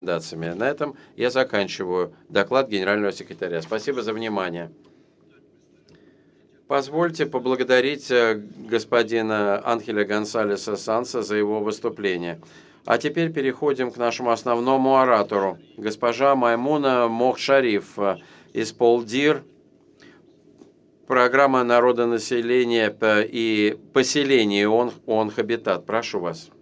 рекомендациями. На этом я заканчиваю доклад генерального секретаря. Спасибо за внимание. Позвольте поблагодарить господина Анхеля Гонсалеса Санса за его выступление. А теперь переходим к нашему основному оратору. Госпожа Маймуна Мохшариф из Полдир, программа народонаселения и поселения ООН «Хабитат». Прошу вас.